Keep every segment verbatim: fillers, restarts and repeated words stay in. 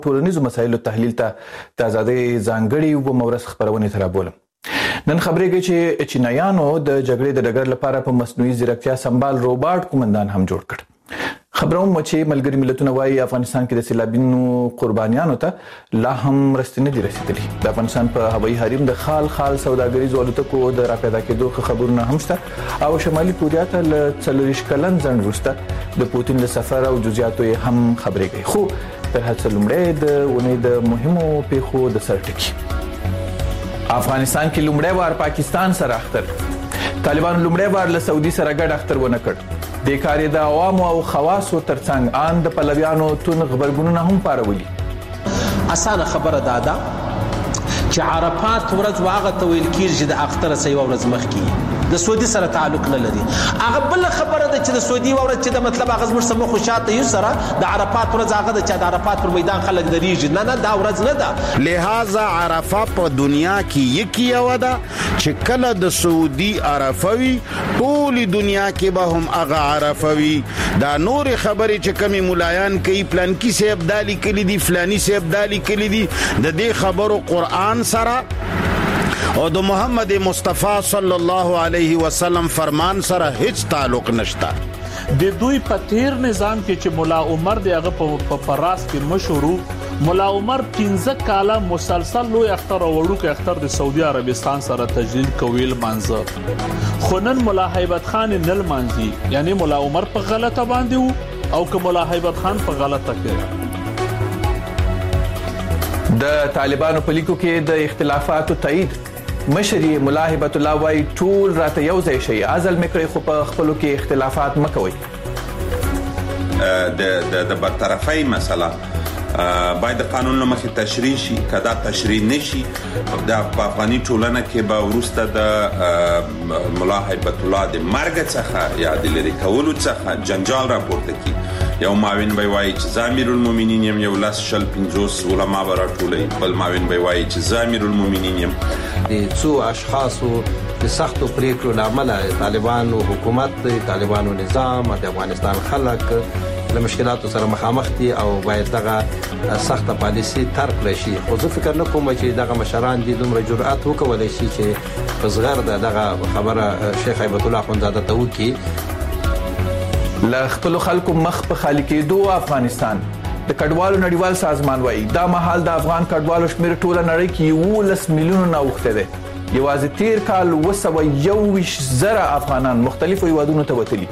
ټولنیزو مسایلو تحلیل ته د ازادۍ ځانګړي اووم ورځ خپرونې ته رابولم. نن خبرېږي چې چینایانو د جګړې د ډګر لپاره په مصنوعي ځیرکتیا سمبال روباټ قومندان هم جوړ کړ. خبروم چې ملګري ملتونه وایي افغانستان کې د سیلابونو قربانیانو ته لا هم مرستې نه دي رسیدلي. د افغانستان په هوایي حریم د خال خال سوداګریزو الوتکو د راپیدا کېدو خبرونه هم شته او شمالي کوریا ته له څلوېښت کلن ځنډ وروسته د پوتین له سفر او جزئیاتو یې هم خبرې کوي. خو تر هر څه لومړی د اونۍ د مهمو پیښو د سر ټکي. افغانستان کې لومړی وار پاکستان سره اختر. طالبان لومړی وار له سعودي سره ګډ اختر ونه کړ. د کاري د عوامو او خواصو ترڅنګ ان د پلویانو تون خبرګونونه هم پارولي. اسانه خبره ده ده چې عرفات ورځ واغه ته ویل کېږي چې د اختر سې ورځ مخکې د سعودي سره تعلق نه لري. هغه بل خبره ده چې د سعودي ورځ چې د مطلب هغه زموږ سمو خوشاته یو سره د عرفات ورځ هغه د چې د عرفات پر میدان خلک دریږي. نه نه دا ورځ نه ده. لہذا عرفه په دنیا کې یکی یو ده چې کله د سعودي عرفه وي ټول دنیا کې به هم هغه عرفه وي. دا نور خبرې چې کمی مولایان کوي پلان کې سیب دالی کلی دی فلانی سیب دالی کلی دی د دې خبرو قرآن سره او د محمد مصطفی صلی الله علیه وسلم فرمان سره هیڅ تعلق نشته. د دوی په تیر نظام کې چې مولا عمر دی هغه په پراس کې مشهورو مولا عمر پنځه کاله مسلسل لوی اختر او وړوکی اختر د سعودي عربستان سره تجلیل کویل منځ خو نن مولا هیبت خان نل منځي یعنی مولا عمر په غلطه باندې او که مولا هیبت خان په غلطه کې. د طالبانو په لیکو کې د اختلافاتو تایید. مشري مولا هیبت الله وايي ټول راته یو ځای شي ازل مکړي خو په خپلو کې اختلافات مکوي. د د برطرفي مسله باید د قانون له مخې تشریح شي. کدا تشریح نشي د افغاني ټولنه کې به ورسته د مولا هیبت الله د مرګ څخه یا د لري کولو څخه جنجال راپورته کی. یو معاون به وایي چې زامیر المؤمنین یم یو لاس شل پنځوس علما به راټولوي بل معاون به وایي چې زامیر المؤمنین یم. د څو اشخاصو د سختو پریکړو له امله طالبانو حکومت طالبانو نظام د افغانستان خلک له مشکلاتو سره مخامخ دي او باید دغه سخته پالیسي ترک کړي شي. خو زه فکر نه کوم چې دغه مشران دي دومره جرأت وکولای شي چې په صغر دغه خبره شیخ هیبت الله اخوندزاده ته وکړي. له خپلو خلکو مخ په خالي کېدو افغانستان د کډوالو نړیوال سازمان وایي دا مهال د افغان کډوالو شمېر ټوله نړۍ کې یولس میلیونونه اوښتی دی. یوازې تیر کال اوه سوه یو ویشت زره افغانان مختلفو هیوادونو ته وتلي.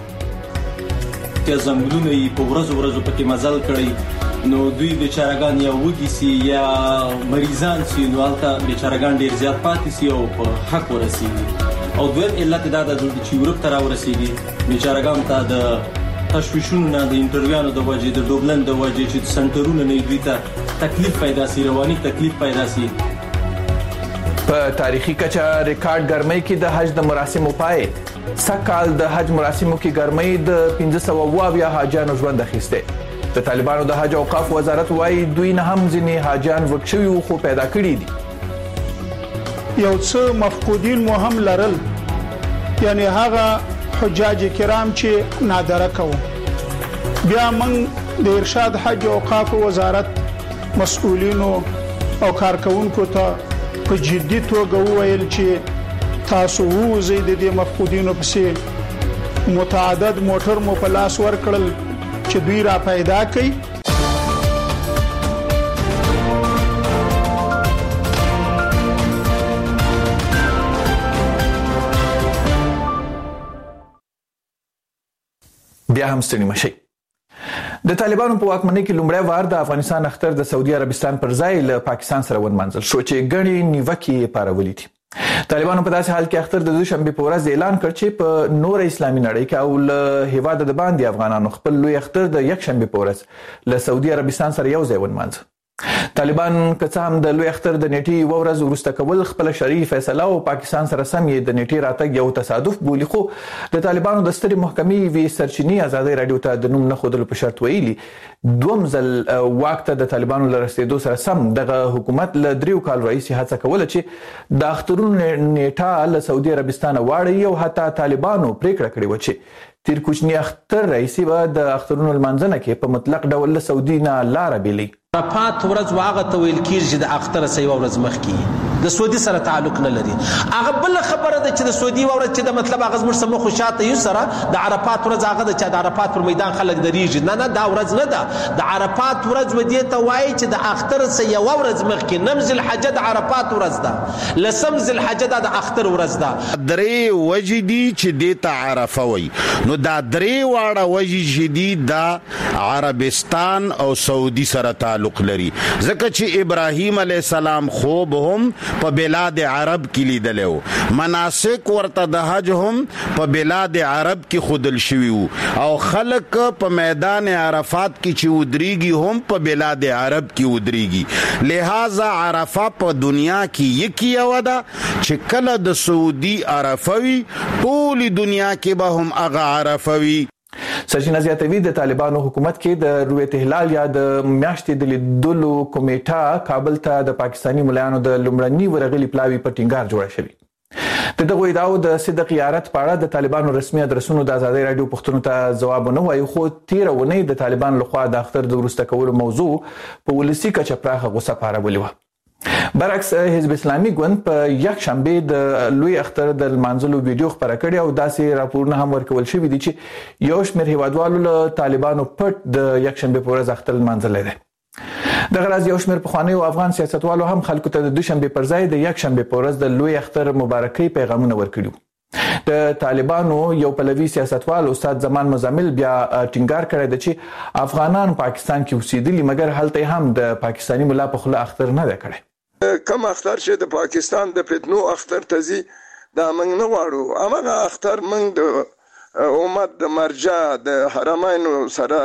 چې ځنګلونه یې په ورځو ورځو پکې مزل کړی نو دوی بیچارهګان یا وږي سي یا مریضان سي نو هلته بیچارهګان ډېر زیات پاتې سي او په حق ورسېږي. او دویم علت دا ده چې یورپ ته راورسېږي بیچارهګانو ته د تشویشونو نه د انټرویانو د وجې د ډوبلن د وجې چې سنټرونه نه دوی ته تکلیف پیدا سي رواني تکلیف پیدا سي. په تاریخي کچه ریکارډ ګرمۍ کې د حج د مراسمو پای سکهال د حج مراسمو کې ګرمۍ د پنځه سوه اووه اویا حاجیانو ژوند اخیستی. د طالبانو د حج اوقاف وزارت وایي دوی نه هم ځینې حاجیان ورک شوي وو خو پیدا کړي دي. یو څه مفقودین مو هم لرل یعنی هغه حجاج کرام چې نادره کوو. بیا موږ د ارشاد حج او اوقاف وزارت مسؤلینو او کارکونکو ته په جدي توګه وویل چې تاسو ووځئ د دې مفقودینو پسې. متعدد موټر مو په لاس ورکړل چې دوی را پیدا کړي. بیا هم ستړي مشئ. د طالبانو په واکمنۍ کې لومړی وار د افغانستان اختر د سعودي عربستان پر ځای له پاکستان سره ونمانځل شو چې ګڼې نیوکې یې پارولي دي. طالبانو په داسې حال کې اختر د دوشنبې په ورځ اعلان کړ چې په نور اسلامي نړۍ کې او له هیواده د باندې افغانانو خپل لوی اختر د یکشنبې په ورځ له سعودي عربستان سره یو ځای ونمانځه. طالبان که څه هم د لوی اختر د نیټې یوه ورځ وروسته کول خپله شرعي فیصله او پاکستان سره سم یې د نیټې راتګ یو تصادف بولي خو د طالبانو د سترې محکمې یوې سرچینې ازادۍ راډیو ته د نوم نه ښودلو په شرط ویلي دوم ځل واک ته د طالبانو له رسېدو سره سم دغه حکومت له دریو کال راهیسې هڅه کوله چې د اخترونو نیټه له سعودي عربستانه واړوي او حتی طالبانو پریکړه کړې وه چې تیر کوچني اختر راهیسې به د اخترونو لمانځنه کې په مطلق ډول له سعودي نه لاره بېلوي. عرفات ورځ واغه ته ویل کیږي چې د اختر سې ورځ مخکې د سعودي سره تعلق نه لري. هغه بل خبره ده چې د سعودي ورځ چې د مطلب هغه زموږ سمو خوشاته یو سره د عرفات ورځ هغه د چې د عرفات پر میدان خلک دریږي. نه نه دا ورځ نه ده. د عرفات ورځ ودی ته وایي چې د اختر سې یو ورځ مخکې نمز الحجه د عرفات ورځ ده، لسم ذل حجه د اختر ورځ ده. درې وجې دي چې د ته عرفه وي. نو دا درې واړه وجې چې دي د عربستان او سعودي سره تعلق لري، ځکه چې ابراهیم علیه السلام خوب هم په بلاد عرب کې لیدلو، مناسک ورته د حج هم په بلاد عرب کې خودل شوی وو، او خلک په میدان عرفات کې چې ودریږي هم په بلاد عرب کې ودریږي. لہذا عرفه په دنیا کې یکی یو ده چې کله د سعودي عرفه وي، ټول دنیا کې به هم هغه عرفه وي. سرچینه زیاتوي د طالبانو حکومت کې د رویت هلال یا د میاشتې د لیدلو کمیټه کابل ته د پاکستانی ملایانو د لومړني ورغلي پلاوي په ټینګار جوړه شوې. د دغه ادعاو د صدق یارت په اړه د طالبانو رسمي ادرسونو د ازادي رادیو پښتنو ته ځواب نه وایي، خو تیر ونې د طالبانو لخوا د اختر د وروسته کولو موضوع په ولسی کچه پراخه غوسه پارولې وه. برعکس حزب اسلامي ګوند په یک شنبه د لوی اختر د لمانځلو ویډیو خبره کړې او داسې راپورونه هم ورکول شوي دي چې یو شمېر هیوادوالو له طالبانو پټ د یک شنبه په ورځ اختر لمانځلی دی. دغه راز یو شمېر پخوانیو افغان سیاستوالو هم خلکو ته د دوشنبه پر ځای د یک شنبه په ورځ د لوی اختر مبارکۍ پیغامونه ورکړي. د طالبانو یو پلوي سیاستوال استاد زمان مزمل بیا ټینګار کړی دی چې افغانان پاکستان کې اوسېدلي، مګر هلته هم د پاکستانی ملا په خوله اختر نه دی کړی. کم اختر چې د پاکستان د فتنو اختر تزي دا موږ نه غواړو. هغه اختر موږ د امت د مرجع د حرمینو سره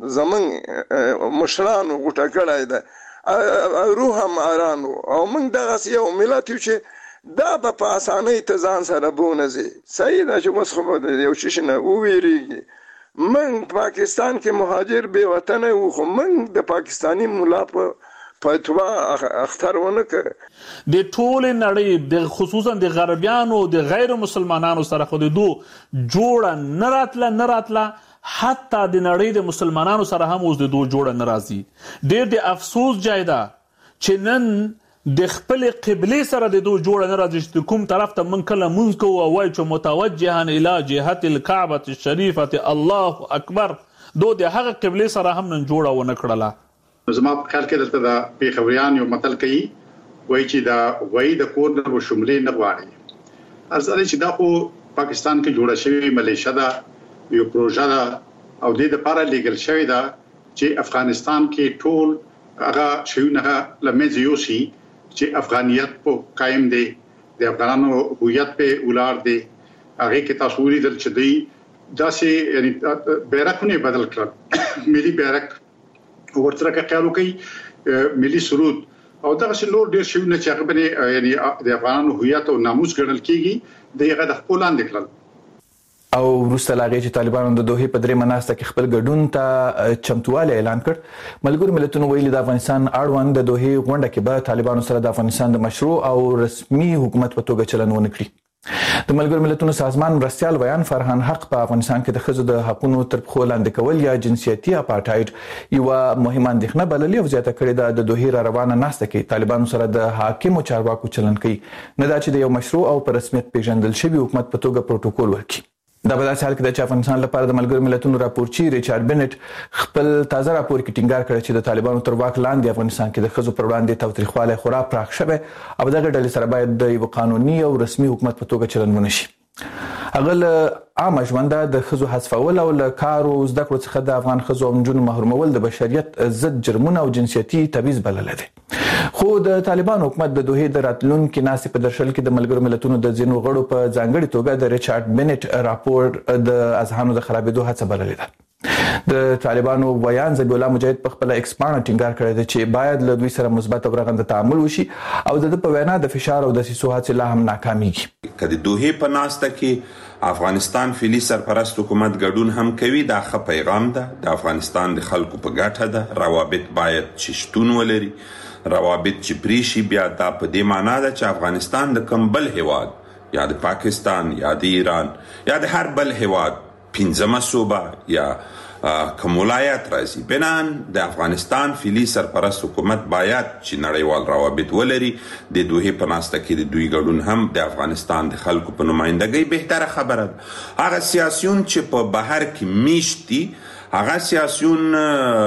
زمونږ مشرانو غوټه کړی ده، روح هم ارانو او موږ دغسې یو ملت یو چې دا به په اسانۍ ته ځان سره بونځي. صحیح ده چې اوس خو د یو شي نه وویریږي. موږ پاکستان کې مهاجر بې وطنه وو، خو موږ د پاکستانی ملا په پاتوا اختر ونه کړ. د ټول نړۍ د خصوصا د غربیانو د غیر مسلمانانو سره خو د دو جوړه نه راتله نه راتله حتی د نړۍ د مسلمانانو سره هم اوس د دو جوړه نه راځي. ډېر د افسوس ځای ده چې نن د خپل قبلې سره د دو جوړه نه راځي چې کوم طرف ته من کله مونږ کوو او وایو چې متوجها الی جهت الکعبة الشریفة الله اکبر، دو د هغه قبلې سره هم نن جوړه ونه کړله. زما په خیال کې دلته د پیښوریان یو متل کوي، وایي چې دا وایي د کور نه وشملې نه غواړي. ارزاله چې دا خو پاکستان کې جوړه شوی ملیشه ده، یو پروژه ده او د دې لپاره لیګل شوی ده چې افغانستان کې ټول هغه شیونه لمنځه یوسي چې افغانیت په قائم دی، د افغانانو هویت په ولار دی. هغه کې تاسو ولیدل چې دی داسې یعنی بیرغونه بدل کړل، ملي بیرغ ورته کې خیال وکي، ملي سرود او دغه څه نور ډیر شیونه چې هغه باندې یعنی د افغانانو هویت او ناموس ګڼل کیږي دغه د خپل لاندې کړل. او وروسته لاغې چې طالبانو د دوحې په درې مناسته کې خپل ګډون ته چمتووالی اعلان کړ. ملګرو ملتونو ویلي د افغانستان اړوند د دوحې غونډه کې به طالبانو سره د افغانستان د مشروع او رسمي حکومت په توګه چلن ونه کړي. د ملګرو ملتونو سازمان مرستیال ویان فرهان حق په افغانستان کې د ښځو د حقونو تر پښو لاندې کول یا جنسیتي اپارټایډ یوه مهمه اندېښنه بللې او زیاته کړې ده د دوحې را روانه ناسته کې طالبانو سره د حاکمو چارواکو چلن کوي، نه دا چې د یو مشروع او په رسمیت پیژندل شوي حکومت په توګه پروتوکول ورکړي. دا په داسې حال کې ده چې افغانستان لپاره د ملګرو ملتونو راپورچی ریچارډ بنټ خپل تازه راپور کې ټینګار کړی چې د طالبانو تر واک لاندې افغانستان کې د ښځو پر وړاندې تاوتریخوالی خورا پراخ شوی او دغه ډلې سره باید د یو قانوني او رسمي حکومت په توګه چلن ونه شي. هغه له عامه ژونده د ښځو حذفول او له کار او زده کړو څخه د افغان ښځو او نجونو محرومول د بشریت ضد جرمونه او جنسیتي تبعیض بللی دی. خو د طالبانو حکومت د دوحې د راتلونکي ناستې په درشل کې د ملګرو ملتونو د ځینو غړو په ځانګړې توګه د ریچارډ بنټ راپور د اذهانو د خرابېدو هڅه بللې ده. د طالبانو ویان ذبیح الله مجاهد په خپل ایکس پاڼه ټینګار کړی دی چې باید له دوی سره مثبت او رغنده تعامل وشي او د په وینا د فشار او دسیسو هڅې لا هم ناکامیږي. که د دوحې په ناسته کې افغانستان فعلي سرپرست حکومت ګډون هم کوي، دا ښه پیغام ده. د افغانستان د خلکو په ګټه ده. روابط باید چې شتون ولري، روابط چې پرې شي بیا دا په دې معنا ده چې افغانستان د کوم بل هیواد یا د پاکستان یا د ایران یا د هر بل هیواد پنځمه صوبه یا کوم ولایت راځي. بنان د افغانستان فعلي سرپرست حکومت باید چې نړیوال روابط ولري. د دوحې په ناسته کې د دوی ګډون هم د افغانستان د خلکو په نمایندګۍ بهتره خبره ده. هغه سیاسیون چې په بهر کې میشت دي هغه سیاسیون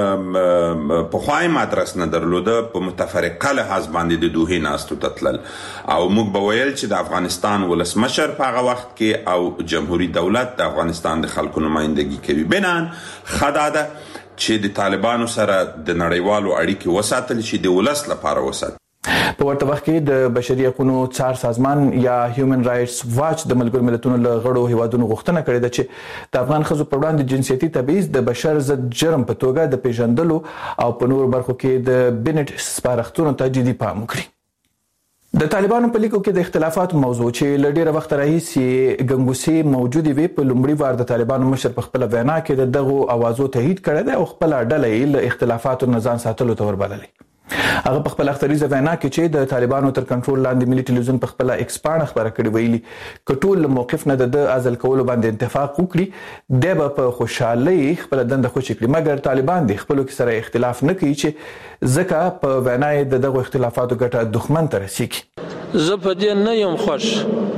په خوایم ادرس نه درلوده، په متفرقه لحاظ باندې د دوحې ناستو ته تلل او موږ به ویل چې د افغانستان ولسمشر په هغه وخت کې او جمهوریت دولت د افغانستان د خلکو نمایندګي کوي. بنان ښه دا ده چې د طالبانو سره د نړیوالو اړیکې وساتل شي، د ولس لپاره وساتل. په ورته وخت کې د بشري حقوقو څار سازمان یا هیومن رائټس واچ د ملګرو ملتونو له غړو هیوادونو غوښتنه کړې ده چې د افغان ښځو پر وړاندې جنسیتي تبعیض د بشر ضد جرم په توګه د پیژندلو او په نورو برخو کې د بنټ سپارښتنو ته جدي پام وکړي. د طالبانو په لیکو کې د اختلافاتو موضوع چې له ډېره وخت راهیسې ګنګوسې موجودې وي، په لومړي وار د طالبانو مشر په خپله وینا کې د دغو اوازو تایید کړی دی او خپله ډله یې له اختلافاتو نه ځان ساتلو ته وربللې. هغه په خپل اختریزه وینا کې چې د طالبانو تر کنټرول لاندې ملي ټلویزیون په خپل ایکس پاڼه خبره کړې ویلي ک ټول موقف نه د عزل کولو باندې اتفاق وکړي د به په خوشحالي خپل دنده خوشی کړي، مګر طالبان د خپل کې سره اختلاف نه کوي چې ځکه په وینا د دغه اختلافاتو ګټه دښمن ته رسیږي. زه په دې نه یم خوش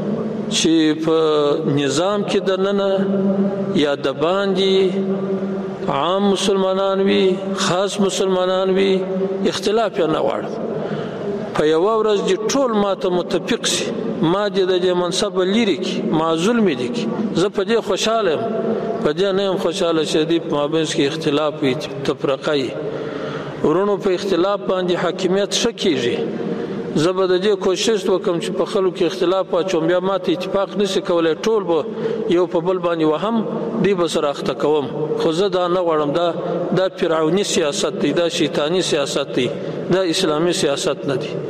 چې په نظام کې د ننه یا د باندې عام مسلمانان وي، خاص مسلمانان وي، اختلاف یې نه غواړم. په یو ورځ دې ټول ماته متفق سي، ما دې د دې منصب لري کې ما ظلم دي کې زه په دې خوشاله یم. په دې نه یم خوشاله چې دې په مابینځ کې اختلاف وي، تفرقه وي. ورونو په اختلاف باندې حاکمیت ښه کیږي. زه به د دې کوشش وکم چې په خلکو کې اختلاف واچوم، بیا ماته اتفاق نشي کولای، ټول به یو په بل باندې وهم دی به سره اخته کوم. خو زه دا نه غواړم. دا دا فرعوني سیاست دی، دا شیطانی سیاست دی، دا اسلامي سیاست نه دی.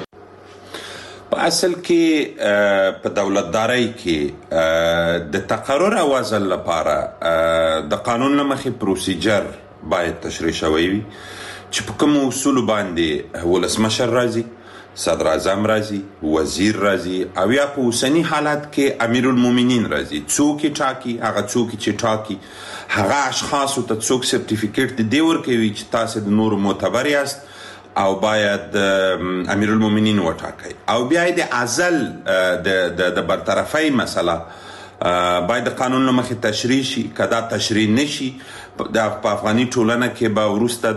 په اصل کې په دولتدارۍ کې د تقرر او عزل لپاره د قانون له مخې پروسیجر باید تشریح شوی وي چې په کوم اصول باندې ولسمشر راځي، صدر اعظم راځي، وزیر راځي او یا په اوسني حالت کې امیر المؤمنین راځي. څوک ټاکي؟ هغه څوک چې ټاکي هغه اشخاصو ته څوک سرټیفیکیټ دی ورکوي چې تاسو د نور معتبر یاست او باید امیر المؤمنین وټاکي. او بیا د عزل د د برطرفۍ مسله باید د قانون له مخې تشریح شي. که دا تشریح نشي د په افغاني ټولنه کې به وروسته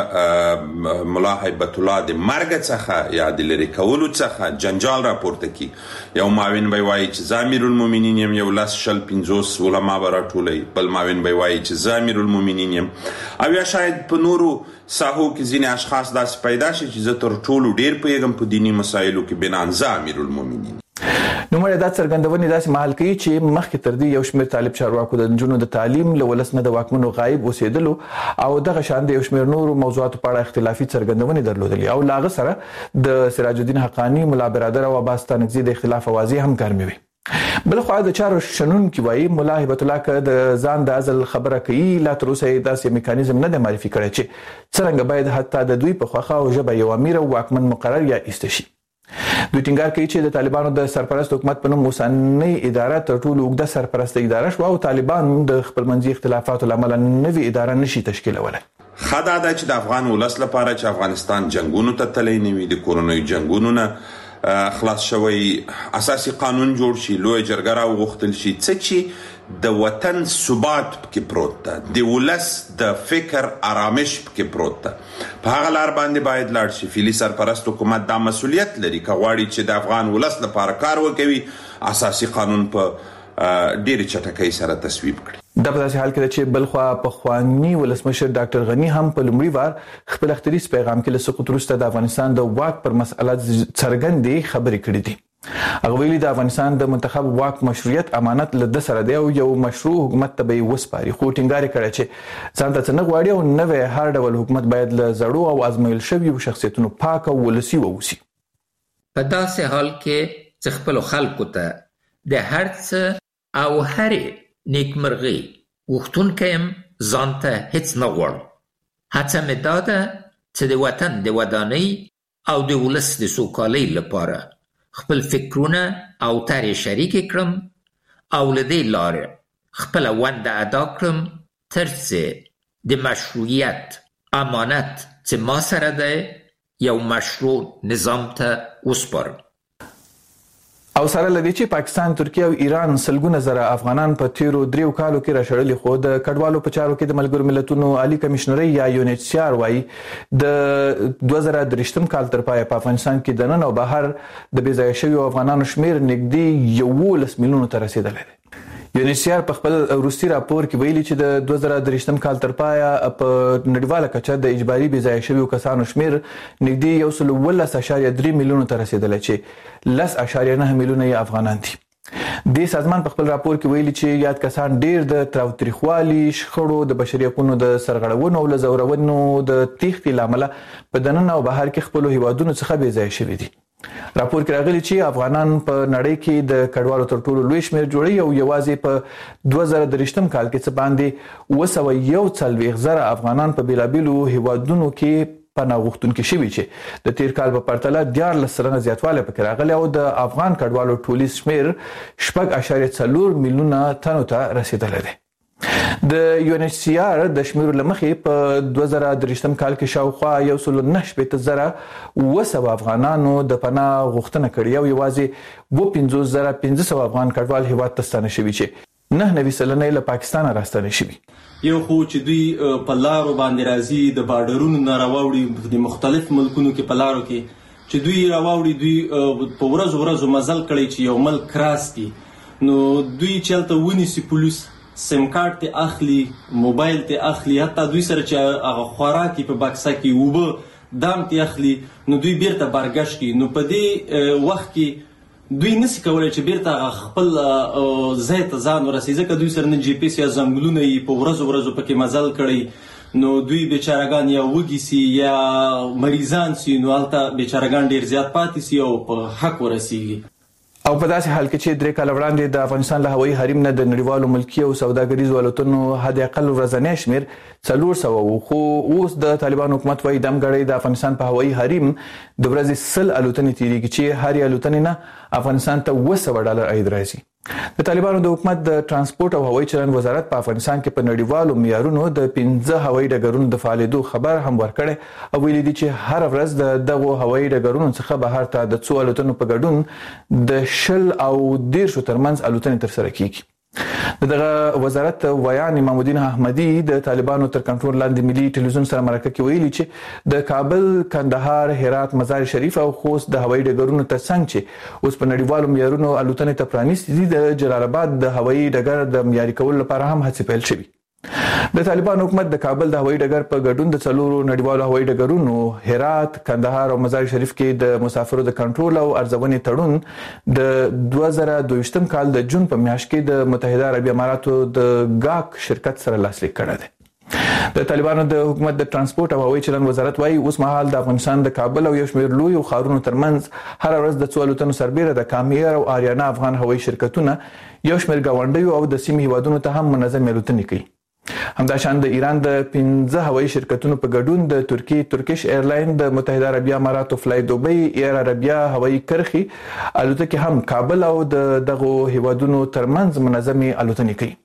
د ملا هیبت الله د مرګ څخه یا د لرې کولو څخه جنجال راپورته کی. یو معاون به وایي چې زه امیر المؤمنین یم، یو لس شل پنځوس علما به راټولوي، بل معاون به وایي چې زه امیر المؤمنین یم. او یا شاید په نورو ساحو کې ځینې اشخاص داسې پیدا شي چې زه تر ټولو ډیر پوهیږم په دیني مسایلو کې، بنان زه امیر المؤمنین. نو مړه دا څرګندونې داسې محل کوي چې مخکې تر دې یو شمېر طالب چارواکو د نجونو د تعلیم له ولس نه د واکمنو غایب اوسېدلو او دغه شان د یو شمېر نورو موضوعاتو په اړه اختلافي څرګندونې درلودلې او له هغه سره د سراج الدین حقانی، ملا برادر او عباس ستانکزي د اختلاف اوازې هم ګرمې وي. بل خو د چارو شنونکي وایي ملا هیبت الله که د ځان د عزل خبره کوي، لا تر اوسه یې داسې میکانیزم نه دی معرفي کړی چې څرنګه باید حتی د دوی په خوښه او ژبه یو امیر او واکمن مقرر یا ایسته شي. دوی ټینګار کوي چې د طالبانو د سرپرست حکومت په نوم اوسنۍ اداره تر ټولو اوږده سرپرسته اداره شوه او طالبان د خپلمنځي اختلافاتو له امله نوې اداره نشي تشکیلولی. ښه دا ده چې د افغان ولس لپاره چې افغانستان جنګونو ته تللی نه وي، د کورنیو جنګونو نه خلاص شوی، اساسي قانون جوړ شي، لویه جرګه راوغوښتل شي، څه چې د وطن ثبات پکې پروت ده، د ولس د فکر آرامش پکې پروت ده. په هغه لار باندې باید لاړ شي. فعلي سرپرست حکومت دا مسؤلیت لري که غواړي چې د افغان ولس لپاره کار وکوي، اساسي قانون په ډېرې چټکۍ سره تصویب کړي. دا په داسې حال کې ده چې بلخوا پخواني ولسمشر ډاکټر غني هم په لومړي وار خپل اختریز پیغام کې له سقوط وروسته د افغانستان د واک پر مسأله څرګندې خبرې کړې دي. هغه ویلي د افغانستان د منتخب واک مشروعیت امانت له د سره دی او یو مشروع حکومت ته به یې وسپاري، خو ټینګار یې کړی چې ځان ته څه نه غواړي او نوی هر ډول حکومت باید له زړو او ازمویل شویو شخصیتونو پاک او ولسي واوسي. په داسې حال کې چې خپلو خلکو ته د هر څه او هرې نیکمرغۍ غوښتونکی یم، ځان ته هیڅ نه غواړم. هڅه مې دا ده چې د وطن د ودانۍ او د ولس د سوکالۍ لپاره خپل فکرونه او طرحې شریکې کړم او له دې لارې خپله ونډه ادا کړم تر څو د مشروعیت امانت چې ما سره دی یو مشروع نظام ته وسپارم. او سره لدی چې پاکستان، ترکیه او ایران سلګونه زره افغانان په تیرو دریو کالو کې راشړلي، خو د کډوالو په چارو کې د ملګرو ملتونو عالی کمشنري یا یو ان ایچ سی آر وايي د دوه زره درې کال تر پایه په افغانستان کې د نن او بهر د بې ځایه شویو افغانانو شمیر نږدې یولس میلیونو ته رسیدلی دی. یو ان ایچ سی آر په خپل وروستي راپور کې ویلي چې د دوه زره درې کال تر پایه په نړیواله کچه د اجباري بې ځایه شویو کسانو شمیر نږدې یو سل اوولس اعشاریه درې میلیونو ته رسیدلی چې لس اعشاریه نه میلیونه یې افغانان دي. د سازمان په خپل راپور کې ویلي چې یاد کسان ډیر د تاوتریخوالي، شخړو، د بشري حقوقو د سرغړونو او لزورونو د تېښتې لامل په دننه او بهر کې خپل هیوادونو څخه بې ځایه شوي دي. راپور کې راغلي چې افغانان په نړۍ کې د کډوالو تر ټولو لوی شمیر جوړي او یوازې په دوه زره درې کال کې څه باندې اوه سوه یو څلوېښت زره افغانان په بیلابیلو هیوادونو کې پناه غوښتونکي شوي چې د تیر کال په پرتله دیارلس سلنه زیاتوالی پکې راغلی او د افغان کډوالو ټولیز شمیر شپږ اعشاریه څلور میلیونه تنو ته رسیدلی دی. د یو ان ایچ سی آر د شمیرو له مخې په دوه زره درې کال کې شاوخوا یو سل نه شپېته زره اوه سوه افغانانو د پناه غوښتنه کړې او یوازې اوه پنځوس زره پنځه سوه افغان کډوال هیواد ته ستانه شوي چې نه نوي سلنه یې له پاکستانه راستانه شوي. یو خو چې دوی په لارو باندې راځي، د بارډرونو نه راوړي، د مختلف ملکونو کې په لارو کې چې دوی راوړي، دوی په ورځو ورځو مزل کړي چې یو ملک کراس کړي، نو دوی چې هلته ونیسي پولیس، سیم کارت ته اخلي، موبایل ته اخلي، حتی دوی سره چې هغه خوراکي په بکسه کې اوبه دام ته اخلي، نو دوی بیرته بارګشت کوي. نو په دې وخت کې دوی نسی کولای چې بیرته هغه خپل ځای ته ځان ورسوي، ځکه دوی سره نه جی پی ایس یا ځنګلونه یې په ورځو ورځو پکې مزل کړی، نو دوی بیچارهګان یا وږي سي یا مریضان سي، نو هلته بیچارهګان ډېر زیات پاتې سي او په حق ورسیږي. او په داسې حال کې چې درې کاله وړاندې د افغانستان له هوایي حریم نه د نړیوالو ملکي او سوداګریزو الوتنو حد اقل ورځنی شمیر څلور سوه و، خو اوس د طالبان حکومت وايي دمګړی د افغانستان په هوایي حریم د ورځې سل الوتنې تیریږي چې هرې الوتنې نه افغانستان ته اوه سوه ډالر عاید راځي. د طالبانو د حکومت د ترانسپورت او هوایي چلند وزارت په افغانستان کې په نړیوالو معیارونو د پنځه هوایي ډګرونو د فعالیدو خبر هم ورکړی او ویلي دي چې هر ورځ د دغو هوایي ډګرونو څخه بهر ته د څو الوتنو په ګډون د شل او دیرشو ترمنځ الوتنې ترسره کیږي. دغه وزارت ویان امام الدین احمدي د طالبانو تر کنټرول لاندې ملي ټلویزیون سره مرکه کې ویلي چې د کابل، کندهار، هرات، مزار شریف او خوست د هوایي ډګرونو ترڅنګ چې اوس په نړیوالو معیارونو الوتنې ته پرانیستي دي، د جلال آباد د هوایي ډګر د معیاري کولو لپاره هم هڅې پیل شوي. د طالبان حکومت د کابل د هوایي ډګر په ګډون د څلورو نړیوالو هوایي ډګرونو هرات، کندهار او مزار شریف کې د مسافرو د کنټرول او ارزونې تړون د دوه زره دوه کال د جون په میاشت کې د متحده عربي اماراتو د گاک شرکت سره لاسلیک کړی دی. د طالبانو د حکومت د ترانسپورت او هوایي چلند وزارت وايي اوس مهال د افغانستان د کابل او یو شمېر لویو ښارونو ترمنځ هر ورځ د څو الوتنو سربیره د کامیر او آریانا افغان هوایي شرکتونه یو شمېر ګاونډیو او د سیمې هیوادونو ته هم منظم الوتنې کوي. همداشان د ایران د پنځه هوایي شرکتونو په ګډون د ترکی ترکیش ایرلاین، د متحده عربي اماراتو فلای دوبۍ، ایر عربیا هوایي کرښې الوتکې هم کابل او د دغو هیوادونو ترمنځ منظمې الوتنې کوي.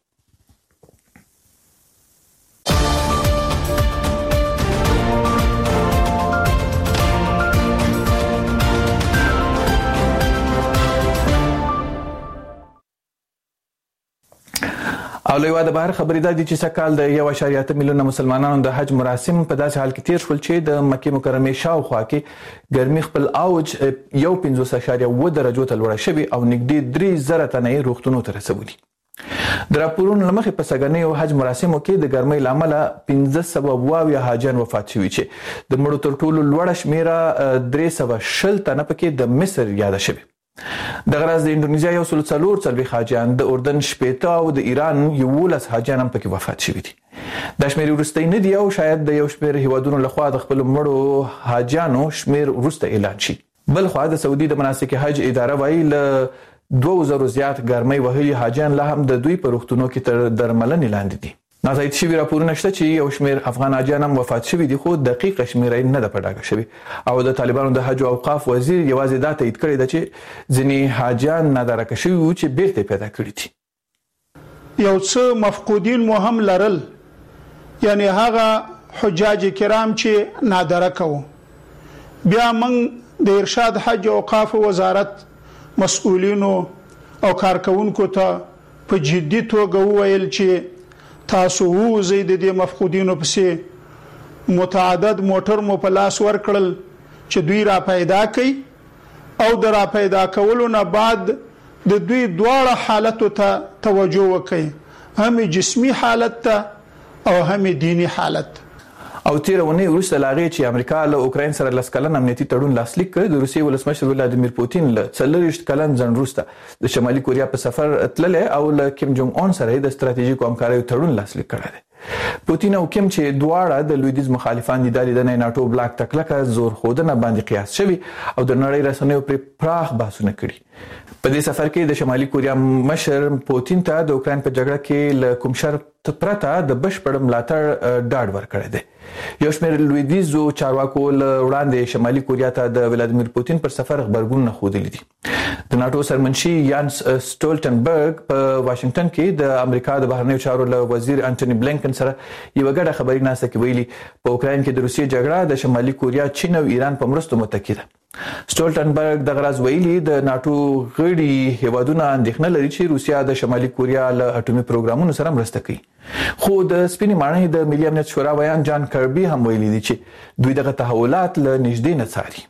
او لوی د بهر خبرې ده چې سکهال د یو اعشاریه اته میلیونه مسلمانانو د حج مراسم په داسې حال کې تیر شول چې د مکې مکرمې شاوخوا کې ګرمي خپل اوج یو پنځوس اعشاریه اوه درجو ته لوړه شوې او نږدې درې زره تنه یې روغتونونو ته رسولي. د راپورونو له مخې په سږنیو حج مراسمو کې د ګرمۍ له امله پنځه سوه اوه اویا حاجیان وفات شوي چې د مړو تر ټولو لوړه شمېره درې سوه شل تنه پکې د مصر یاده شوې. دغه راز د انډونیزیا یو سل څلور څلوېښت حاجیان، د اردن شپېته او د ایران یولس حاجیان هم پکې وفات شوي دي. دا شمېرې وروستی نه دي او شاید د یو شمېر هیوادونو لخوا د خپلو مړو حاجیانو شمېر وروسته اعلان شي. بل خوا د سعودي د مناسک حج اداره وایي له دوه زرو زیات ګرمۍ وهلي حاجیان لا هم د دوی په روغتونو کې تر درملنې لاندې دي. ناتایید شوي راپورونه شته چې یو شمېر افغان حاجیان هم وفات شوي دي، خو دقیقه شمېره نه ده په ډاګه شوې او د طالبانو د حج او اوقاف وزیر یوازې دا تایید کړی ده چې ځینې حاجیان نادارکه شوي وو چې بیرته پیدا کړي دي. یو څه مفقودین مو هم لرل، یعنی هغه حجاج کرام چې نادره کوو. بیا موږ د ارشاد حج او اوقاف وزارت مسؤلینو او کارکونکو ته په جدي توګه وویل چې تاسو ووځئ د دې مفقودینو پسې. متعدد موټر مو په لاس ورکړل چې دوی را پیدا کړي او د را پیدا کولو نه بعد د دوی دواړه حالتو ته توجه وکړي، هم جسمی حالت ته او هم دینی حالت. او تیر ونی وروسته لاغې چې امریکا له اوکراین سره لاس کلن امنیتي تړون لاسلیک کړ، د روسیې ولسمشر ولادیمیر پوتین له څلوېښت کلن ځنډ وروسته د شمالي کوریا په سفر تللی او له کیم جونګ اون سره د ستراتیژیکو همکاریو تړون لاسلیک کړی دی. پوتین او کیم چې دواړه د لویدیز مخالفان دي، د ناتو بلاک تکلکه زور خودنه باندې قیاس شوی او د نړۍ رسنیو پر پراخ بحثونه کړي. په دې سفر کې د شمالي کوریا مشر پوتین ته د اوکراین په جګړه کې له کوم شرط پرته د بشپړ ملاتړ ډاډ ورکړی دی. یو شمېر لویدیزو چارواکو له وړاندې شمالي کوریا ته د ولادیمیر پوتین پر سفر خبرګونونه ښودلي دي. د ناتو سرمنشي یانس سټولټنبرګ په واشنگټن کې د امریکا د بهرنیو چارو له وزیر انټونی بلینکن سره یو غړ خبري ناسته کې ویلي په اوکراین کې د روسیې جګړه د شمالي کوریا، چین او ایران په مرستو متکی ده. سټولټنبرګ د غراز ویلي د ناتو غړي هیوادونه اندېښنه لري چې روسیا د شمالي کوریا له اټومي پروګرامونو سره مرسته کوي. خو د سپینې ماڼۍ د ملي امنیت شورا ویان جان کربي هم ویلي دي چې دوی دغه تحولات له نږدې نه څاري.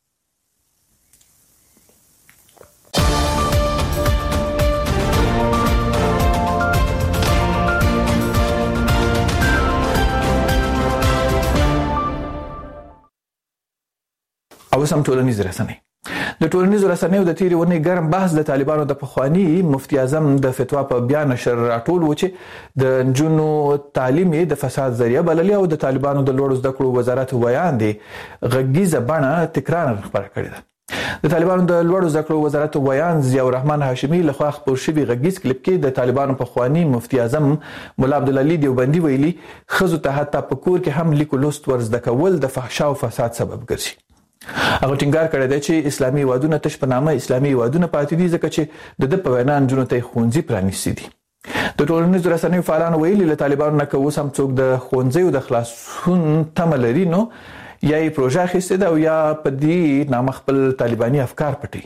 او سم ټولنیز رسنۍ د ټولنیزو رسنیو د تیرې ونې ګرم بحث د طالبانو د پخوانی مفتی اعظم د فتوا په بیان نشر راټول و چې د نجونو تعلیم د فساد ذریعہ بللی او د طالبانو د لوړو زده کړو وزارت ویان دی غږیزه بڼه تکرار خبره کړې ده. د طالبانو د لوړو زده کړو وزارت ویان ضیاء الرحمن هاشمي لخوا خپور شوی غږیز کلیپ کې د طالبانو پخوانی مفتی اعظم مولا عبدالعلی دیوبندي ویلي ښځو ته حتی په کور کې هم لیکل لوست ور زده کول د فحشا او فساد سبب ګرځي. هغه ټینګار کړی دی چې اسلامي هیوادونه تش په نامه اسلامي هیوادونه پاتې دي ځکه چې د د په وینا نجونو ته ښوونځي پرانیستي دي. د ټولنیزو رسنیو فعالانو ویلي له طالبانو نه که اوس هم څوک د ښوونځیو د خلاصون تمه لري نو یا یې پروژه اخیستې ده او یا په دې نامه خپل طالباني افکار پټوي.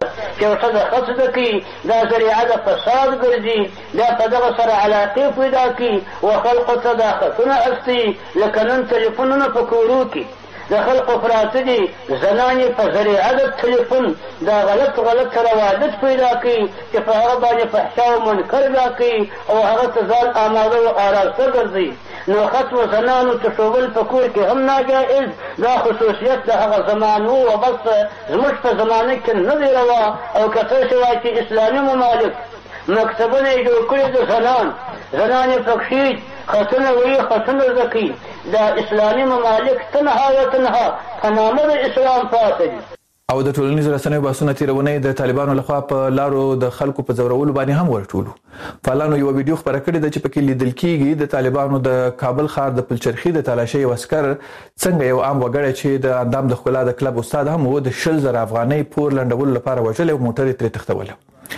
چې ورته خصد کړي دا ذریعه د فساد ګرځي، دا په دغه سره علاقې پیدا کړي او خلقو ته دا خطونه اخلي لکه نن تلیفونونه په کورو کې د خلقو پراته دي، زنانې په ذریعه د تلیفون دا غلط غلط روادت پیدا کړي چې په هغه باندې فحشا او منکر دا کوي او هغه ته ځان آماده او آراسته ګرځي. نو ختم زنانو تشوول په کور کې هم ناجائز، دا خصوصیت د هغه زمانو و بس زموږ په زمانه کې نه دی روا. او که څه شی وایي چې اسلامي ممالک مکتبونه یې جوړ کړي د زنان زنانې پکښې خطونه وایي خطونه زده کوي، دا اسلامي ممالک تنها و تنها په نامه د اسلام پاتې دي. او د ټولنیزو رسنیو بحثونه تیرونې د طالبانو لخوا په لارو د خلکو په زورولو باندې هم ورټولو. فعالانو یو ویډیو خبره کړې ده چې پکې لیدل کېږي د طالبانو د کابل ښار د پلچرخي د تلاشۍ یو عسکر څنګه یو عام وګړی چې د اندام د ښکلا د کلب استاد هم و د شل زره افغانۍ پور لنډولو لپاره وژلی او موټر یې ترې تښتولی.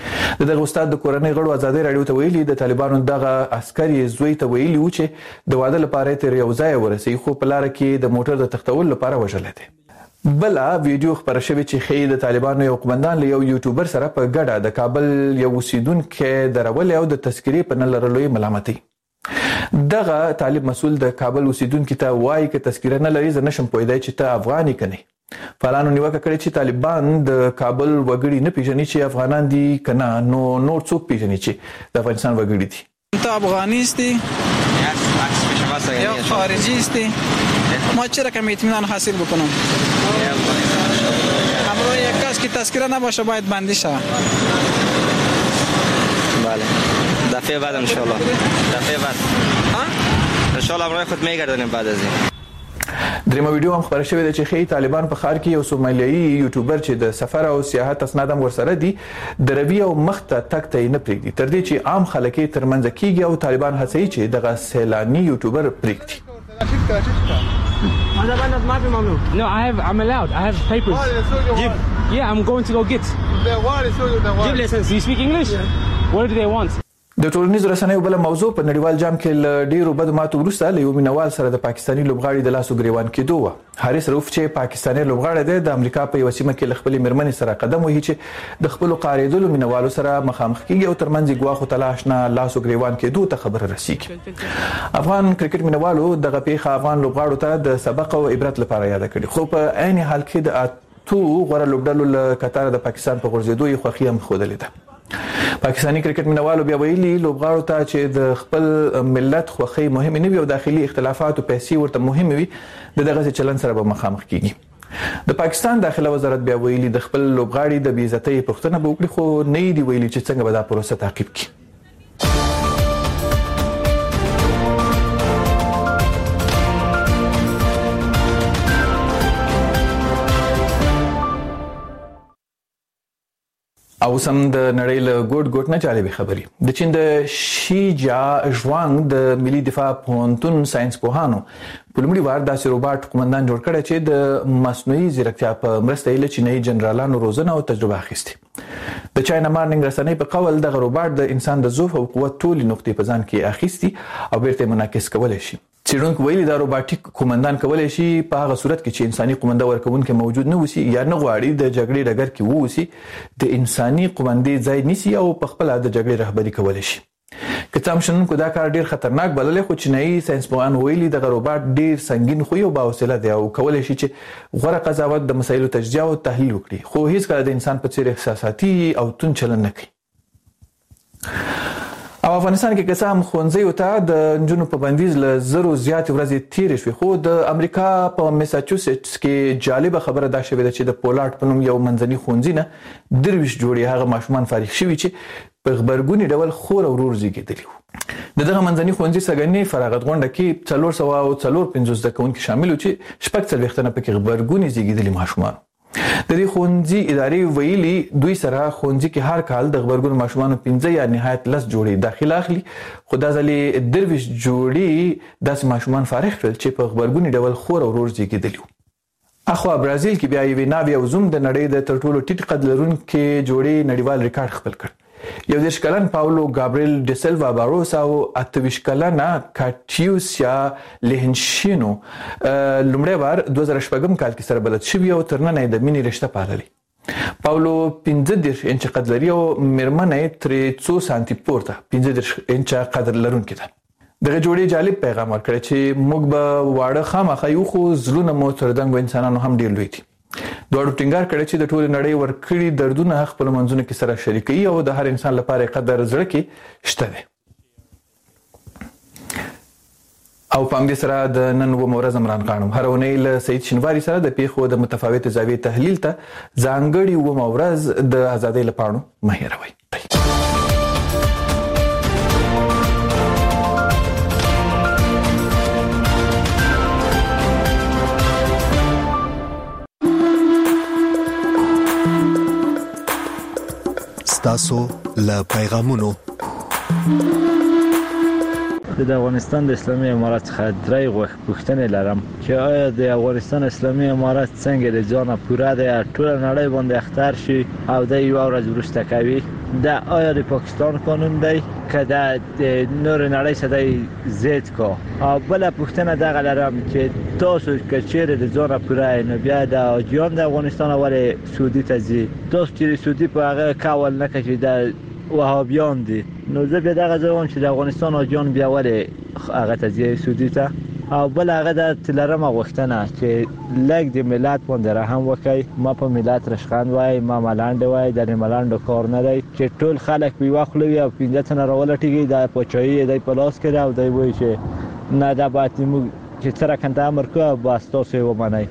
د دغه استاد د کورنۍ غړو ازادي راډیو ته ویلي د طالبانو دغه عسکر یې زوی ته ویلي و چې د واده لپاره یې تر یو ځایه ورسوي خو په لاره کې د موټر د تښتولو لپاره وژلی دی. بله ویډیو خبره شوې چې ښیي د طالبانو یو قمندان له یو یوټیوبر سره په ګډه د کابل یو اوسیدونکی درولې او د تذکرې په نه لرلو یې ملامتوي. دغه طالب مسؤل د کابل اوسیدونکي ته وایي که تذکره نه لري زه نشم پوهېدی چې ته افغان یې که نه. فعالانو نیوکه کړې چې طالبان د کابل وګړي نه پیژني چې افغانان دي که نه، نو نور څوک پیژني چې د افغانستان وګړي دي. تو افغانی هستی یا خارجی هستی؟ ما چرا کم اطمینان حاصل بکنم؟ همراه یک کس که تذکره نباشه باید بندی شود. بله دفعه بعد انشالله دفعه بعد انشالله همراه خود میگردنیم بعد از این. دریمه ویډیو هم خبره شوې ده چې ښیي طالبان په ښار کې یو سومالیایي یوټیوبر چې د سفر او سیاحت اسناد هم ورسره دي د روي او مخ ته تګ ته یې نه پرېږدي تر دې چې عام خلک یې ترمنځه کېږي او طالبان هڅوي چې دغه سیلاني یوټیوبر پرېږدي. No, I have. I'm allowed. I have papers. Jib. Yeah, I'm going to go get. Jib license. Do you speak English? Yeah. What do they want? د ټولنیزو رسنیو بل موضوع په نړیوال جام کې ل ډیرو بدو ماتو وروسته له یو مینوال سره د پاکستاني لوبغاړي د لاسو ګریوان کېدو و. حارث رؤف چې پاکستاني لوبغاړی دی د امریکا په یو سیمه کې خپل مرمنې سره قدم وهي چې د خپل قاریدلو مینوالو سره مخامخ کیږي او ترمنځ ګواخو تلاش نه لاسو ګریوان کېدو ته خبر رسیږي. افغان کرکټ مینوالو دغه پیښه افغان لوبغاړو ته د سبق او عبرت لپاره یاد کړي، خو په عین حال کې د تو غوړه لوبډلو له قطر د پاکستان په غورځېدو یې خوښي هم ښودلې ده. پاکستاني کرکټ مینوالو بیا ویلي لوبغاړو ته چې د خپل ملت خوښي مهم نه وي او داخلي اختلافات او پیسې ورته مهم وي د دغه چلن سره به مخامخ کیږي. د پاکستان داخله وزارت بیا ویلي د خپل لوبغاړي د بې عزتۍ پوښتنه به وکړي، خو نه دی ویلي چې څنګه به دا پروسه تعقیب کړي. او سم د نړۍ له ګوټ ګوټ نه جالبه خبري. د چین د شي جا ژوانګ د ملي دفاع پوهنتون ساينس پوهانو په لومړي وار داسې روباټ قومندان جوړ کړی چې د مصنوعي ځیرکتیا په مرسته یې چینایي جنرالانو روزنه او تجربه اخیستې. د چاینا مارنینګ رسنۍ په قول دغه روباټ د انسان د ضعف او قوت ټولې نقطې په ځان کې اخیستي او بیرته منعکس کولای شي. څېړونکو ویلي دا روباټیک قومندان کولای شي په هغه صورت کې چې انساني قومنده ورکوونکی موجود نه وسی یا نه غواړي د جګړې ډګر کې ووسی د انساني قومندې ځای نیسي او په خپل د جګړې رهبری کولای شي. کتاب شنونکو دا کار ډیر خطرناک بللی، خو چینایي ساينسپوهان ویلي دغه روباټ ډیر سنگین خوی او باحوصله دی او کولای شي چې غوره قضاوت د مسایلو تجزیه او تحلیل وکړي، خو هیڅ کله د انسان په څیر احساساتي او تون چلن نه کوي. او افغانستان کې قسم هم خونځي او ته د نجونو په بندیز له زرو زیات ورځې تیر شوي، خو د امریکا په میساچوسټس کې جالبه خبره دا شوې ده چې د پولارد په نوم یو منځني خونځي نه درویش جوړي هغه ماشومان فارغ شوي چې په خبرګونی ډول خور او ورور زیږیدلی وو. د دغه منځني خونځي سګنې فراغت غونډه کې څلور سوه او څلور پنځوس زده کوونکي شامل وو چې شپږ څلوېښت نه پکې خبرګونی زیږیدلي ماشومان. د دې خونځي ادارې ویلي دوی سره خونځي کې هر کال د خبرګون ماشومان پنځه یا نهایت لس جوړي داخله اخلي، خو دا ځلې درویش جوړي داس ماشومان فارغ کړل چې په خبرګونی ډول خور او ورور زیږیدلی وو. اخوا برازیل کې بیا یو ناوی او زوم د نړۍ د تر ټولو ټیټ قد لرونکي جوړي نړیوال ریکارډ خپل کړ. یو دېرش کلن پاولو ګابریل ډیسلوا باروس او اتویش کلنه کاټیوسیا لهنشینو لومړی وار دوه زره شپږم کال کې سره بلد شوي او تر ننه د مینې رشته پاللې. پاولو پنځه دېرش انچ قد لري او میرمنه ترې څو سانتي پورته پنځه دېرش انچ قد لرونکې ده. دغه جوړې جالب پیغام ورکړی چې موږ به واړه خامخا یو، خو زړونه مو تر دنګو انسانانو هم ډېر لوی دي. دواړو ټینګار کړی چې د ټولې نړۍ ورکړي دردونه خپل منځونه کې سره شریکوي او د هر انسان لپاره قدر زړه کې شته دی. او په همدې سره د نن اوومه ورځ عمران خان هر اونۍ له سعید شینواري سره د پیښو د متفاوتې زاویې تحلیل ته ځانګړې اوومه ورځ د ازادۍ له پاڼو مه هېروئ. تاسو له پیغامونو د افغانستان د اسلامي امارات څخه درې غوښ پوښتنې لرم چې آیا د افغانستان اسلامي امارات څنګه د ځانه پوره د ټول نړۍ باندې اختر شي او د یو ورځ وروسته کوي؟ دا آیا د پاکستان قانون دی که د نور نړۍ سره زید کو؟ او بل پوښتنه دغه لرم چې تاسو که چیرې د ځانه پوره نو بیا د حاجیان د افغانستان ولې سعودي ته ځي؟ تاسو چې سعودي په هغه کول نه کوي د وهابیان دي، نو زه بیا دغه ځوان چې د افغانستان حاجیان بیا ولې هغه ته ځي سعودي ته؟ او بل هغه د تلرمه غوښتنه چې لږ د ملت باندې رحم وکړي. ما په ملت رشخند وای، ما ملاند وای، د ملاند کار نه دی چې ټول خلک په وخت لوي او پنځه تنه راولټیږي د پچایي د پلاس کړه او دی وای چې نه دا باید موږ چې سره کنده امر کو بس تاسو ومنئ.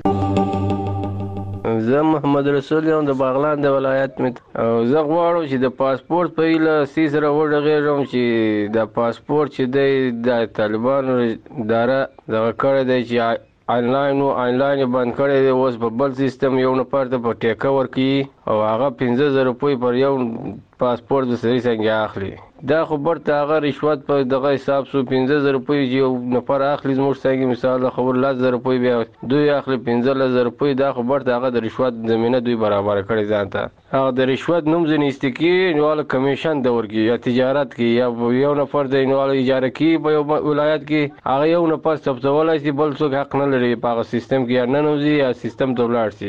زه محمد رسول یم د باغلان د ولایت مت او زه غواړم چې د پاسپورت په ایله سی سره وډغېږم چې د پاسپورت چې دی د طالبانو اداره دغه کړی دی چې آنلاین او آنلاین بند کړی دی، اوس په بل سیستم یو نفر ته په ټیکه ورکوي او هغه پنځه زره روپۍ پر یو پاسپورت د سړي څنګه اخلي. دا خو برته هغه رشوت په دغه حساب سو پنځه زره روپۍ چې یو نفر اخلي زموږ څنګه مثال خبر لس زره روپۍ بیا دوی اخلي پنځه زره روپۍ. دا خو برته هغه د رشوت زمينه دوی برابر کړي ځان ته. هغه د رشوت نوم ځنيستي کې نواله کمیشن د ورګي یا تجارت کې یا یو نفر د نواله اجاره کې په یو ولایت کې هغه یو نفر ثبتولای شي بل څوک حق نه لري په هغه سیستم کې یا نه نوځي یا سیستم ته ولاړ شي.